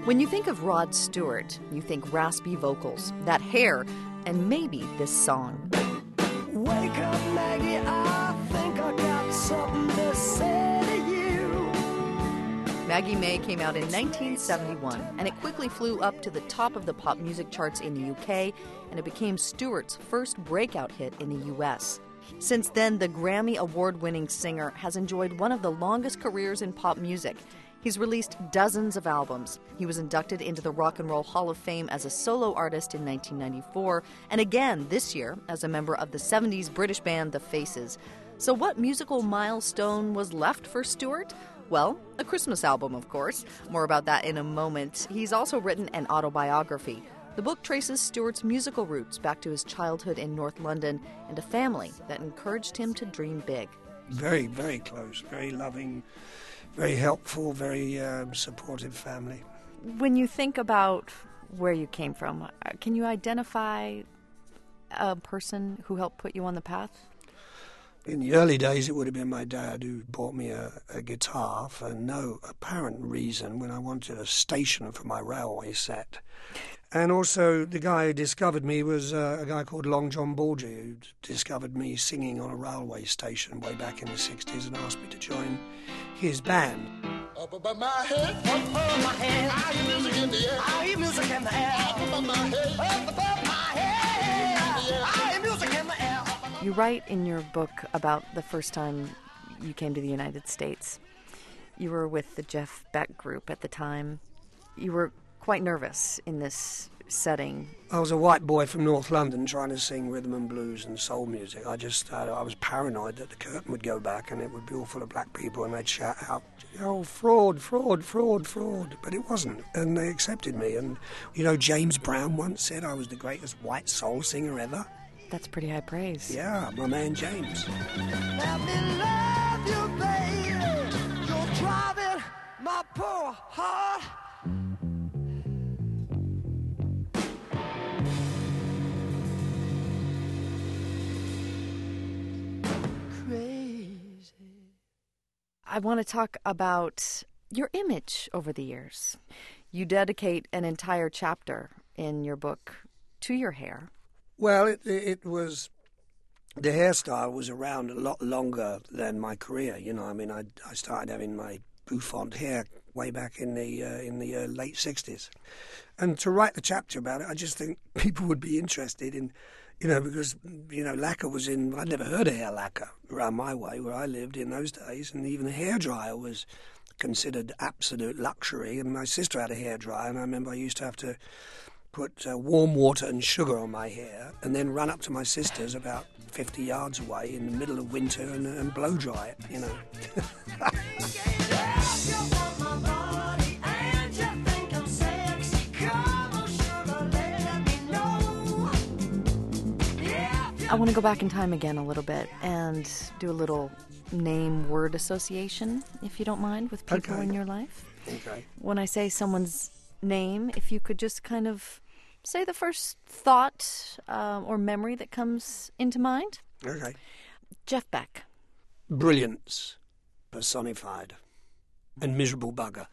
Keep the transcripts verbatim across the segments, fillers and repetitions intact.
When you think of Rod Stewart, you think raspy vocals, that hair, and maybe this song. Wake up, Maggie, I think I got something to say to you. Maggie May came out in nineteen seventy-one, and it quickly flew up to the top of the pop music charts in the U K, and it became Stewart's first breakout hit in the U S. Since then, the Grammy award-winning singer has enjoyed one of the longest careers in pop music. He's released dozens of albums. He was inducted into the Rock and Roll Hall of Fame as a solo artist in nineteen ninety-four, and again this year as a member of the seventies British band The Faces. So what musical milestone was left for Stewart? Well, a Christmas album, of course. More about that in a moment. He's also written an autobiography. The book traces Stewart's musical roots back to his childhood in North London and a family that encouraged him to dream big. Very, very close, very loving, very helpful, very um, supportive family. When you think about where you came from, can you identify a person who helped put you on the path? In the early days, it would have been my dad who bought me a, a guitar for no apparent reason when I wanted a stationer for my railway set. And also, the guy who discovered me was uh, a guy called Long John Bulger, who discovered me singing on a railway station way back in the sixties and asked me to join his band. Up above my head, up above my head, I hear music in the air, I hear music in the air. Up above my head, up above my head, I hear music in the air. You write in your book about the first time you came to the United States. You were with the Jeff Beck Group at the time. You were quite nervous in this setting. I was a white boy from North London trying to sing rhythm and blues and soul music. I just, uh, I was paranoid that the curtain would go back and it would be all full of black people and they'd shout out, oh, fraud, fraud, fraud, fraud. But it wasn't, and they accepted me. And, you know, James Brown once said I was the greatest white soul singer ever. That's pretty high praise. Yeah, my man James. Let me love you, baby. You're driving my poor heart. I want to talk about your image over the years. You dedicate an entire chapter in your book to your hair. Well, it, it was, the hairstyle was around a lot longer than my career. You know, I mean, I, I started having my bouffant hair way back in the uh, in the uh, late sixties. And to write the chapter about it, I just think people would be interested in, you know, because, you know, lacquer was in, I'd never heard of hair lacquer around my way where I lived in those days, and even a hairdryer was considered absolute luxury. And my sister had a hairdryer, and I remember I used to have to put uh, warm water and sugar on my hair and then run up to my sister's about fifty yards away in the middle of winter and, and blow dry it, you know. I want to go back in time again a little bit and do a little name-word association, if you don't mind, with people Okay. in your life. Okay. When I say someone's name, if you could just kind of say the first thought uh, or memory that comes into mind. Okay. Jeff Beck. Brilliance personified. And miserable bugger.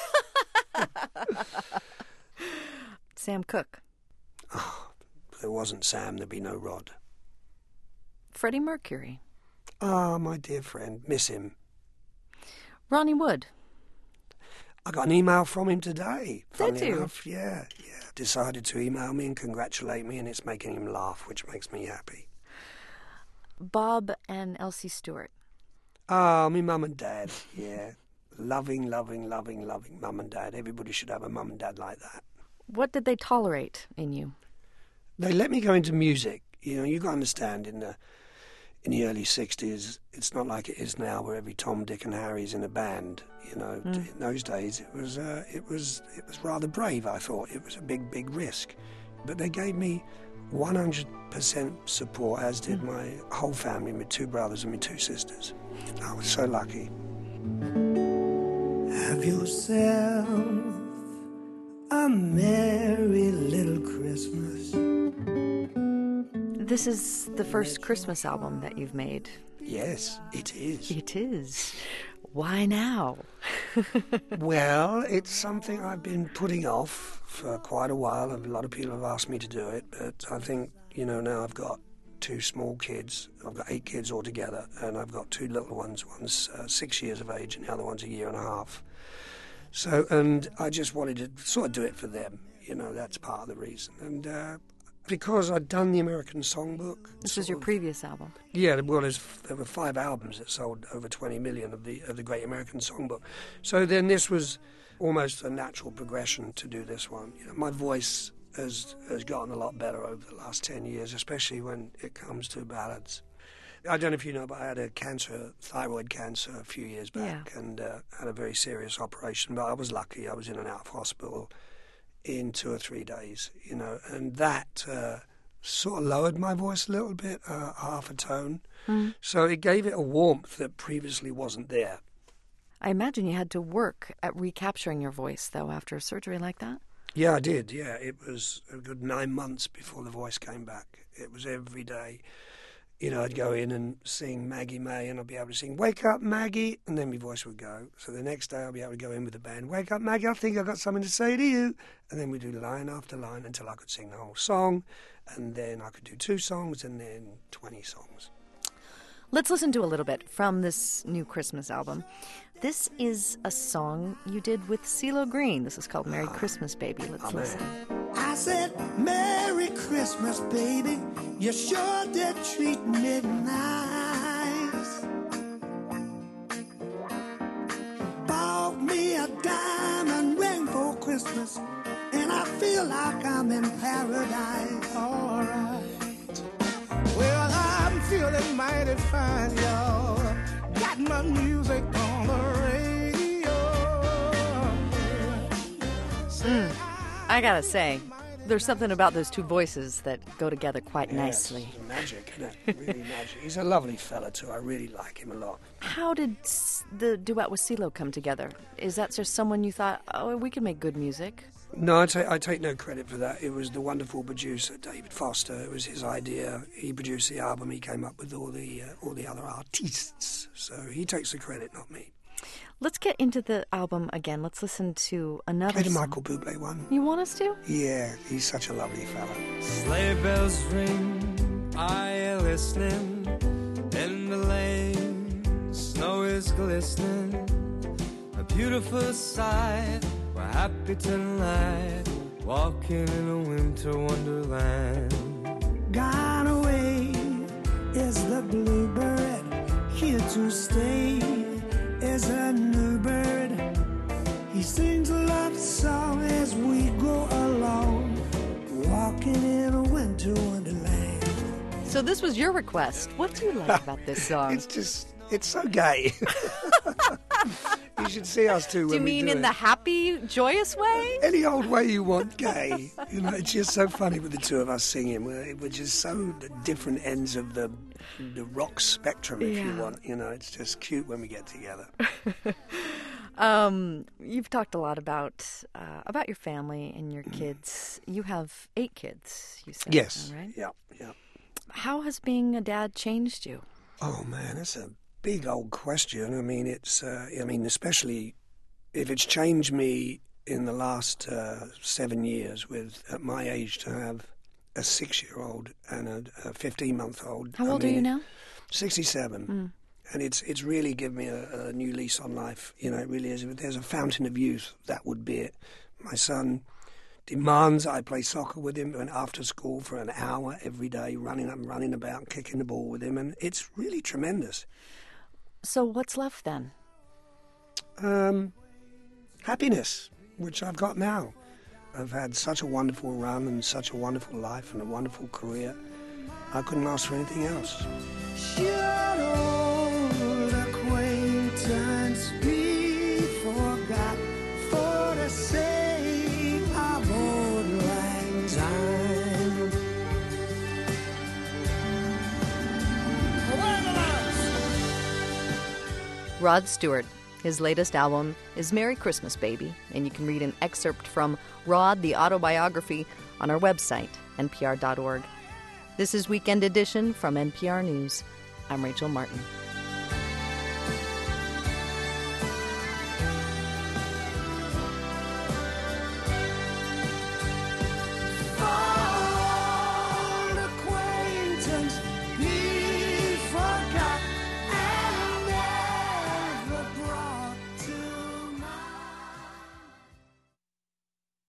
Sam Cooke. Oh, if there wasn't Sam, there'd be no Rod. Freddie Mercury. Ah, my dear friend, miss him. Ronnie Wood. I got an email from him today. Did Funnily you? enough, yeah, yeah. Decided to email me and congratulate me, and it's making him laugh, which makes me happy. Bob and Elsie Stewart. Ah, me mum and dad, yeah. Loving, loving, loving, loving mum and dad. Everybody should have a mum and dad like that. What did they tolerate in you? They let me go into music. You know, you've got to understand, in the in the early sixties, it's not like it is now where every Tom, Dick and Harry's in a band. You know, Mm. in those days it was uh, it was it was rather brave, I thought. It was a big, big risk. But they gave me one hundred percent support, as did Mm. my whole family, my two brothers and my two sisters. I was so lucky. Have yourself a merry little Christmas. This is the first Christmas album that you've made. Yes, it is. It is. Why now? Well, it's something I've been putting off for quite a while. A lot of people have asked me to do it, but I think, you know, now I've got two small kids. I've got eight kids altogether, and I've got two little ones. One's uh, six years of age, and the other one's a year and a half. So, and I just wanted to sort of do it for them. You know, that's part of the reason. And uh, because I'd done the American Songbook. This was your of, previous album. Yeah, well, there's, there were five albums that sold over twenty million of the of the Great American Songbook. So then this was almost a natural progression to do this one. You know, my voice has has gotten a lot better over the last ten years, especially when it comes to ballads. I don't know if you know, but I had a cancer, thyroid cancer, a few years back, Yeah. and uh, had a very serious operation. But I was lucky; I was in and out of hospital in two or three days, you know, and that uh, sort of lowered my voice a little bit, uh, half a tone. Mm. So it gave it a warmth that previously wasn't there. I imagine you had to work at recapturing your voice, though, after a surgery like that? Yeah, I did, yeah. It was a good nine months before the voice came back. It was every day. You know, I'd go in and sing Maggie May, and I'd be able to sing, "Wake up, Maggie," and then my voice would go. So the next day I'd be able to go in with the band, "Wake up, Maggie, I think I've got something to say to you." And then we'd do line after line until I could sing the whole song, and then I could do two songs, and then twenty songs. Let's listen to a little bit from this new Christmas album. This is a song you did with CeeLo Green. This is called Merry Christmas, Baby. Let's Amen. listen. I said, "Merry Christmas, baby. You sure did treat me nice. Bought me a diamond ring for Christmas, and I feel like I'm in paradise. All right. Well, I'm feeling mighty fine, y'all. Got my music on the radio." Mm. I gotta say, there's something about those two voices that go together quite Yes, nicely. it's magic, isn't it? Really magic. He's a lovely fella, too. I really like him a lot. How did s- the duet with CeeLo come together? Is that just someone you thought, oh, we can make good music? No, I take, I take no credit for that. It was the wonderful producer, David Foster. It was his idea. He produced the album. He came up with all the uh, all the other artists. So he takes the credit, not me. Let's get into the album again. Let's listen to another Play the song. Michael Bublé one. You want us to? Yeah, he's such a lovely fella. Sleigh bells ring, are you listening? In the lane, snow is glistening. A beautiful sight, we're happy tonight, walking in a winter wonderland. Gone away is the bluebird, here to stay is a new bird. He sings a love song as we go along, walking in a winter wonderland. So this was your request. What do you like about this song? It's just, it's so gay. You should see us two do when you we mean do in it. the happy, joyous way? Any old way you want gay. You know, it's just so funny with the two of us singing. We're, we're just so the different ends of the the rock spectrum, if you Yeah. want. You know, it's just cute when we get together. Um, you've talked a lot about uh, about your family and your kids. You have eight kids, you said. Yes. Right? Yeah, yeah. How has being a dad changed you? Oh, man, that's a big old question. I mean, it's, uh, I mean, especially if it's changed me in the last uh, seven years with, at my age, to have a six-year-old and a, a fifteen-month-old. How I old are mean, you now? sixty-seven. Mm. And it's it's really given me a, a new lease on life. You know, it really is. If there's a fountain of youth, that would be it. My son demands I play soccer with him and after school for an hour every day, running up and running about, kicking the ball with him. And it's really tremendous. So what's left then? Um, happiness, which I've got now. I've had such a wonderful run and such a wonderful life and a wonderful career. I couldn't ask for anything else. Should old acquaintance be forgot for the sake of old lang syne? Rod Stewart. His latest album is Merry Christmas, Baby, and you can read an excerpt from Rod, the autobiography, on our website, N P R dot org. This is Weekend Edition from N P R News. I'm Rachel Martin.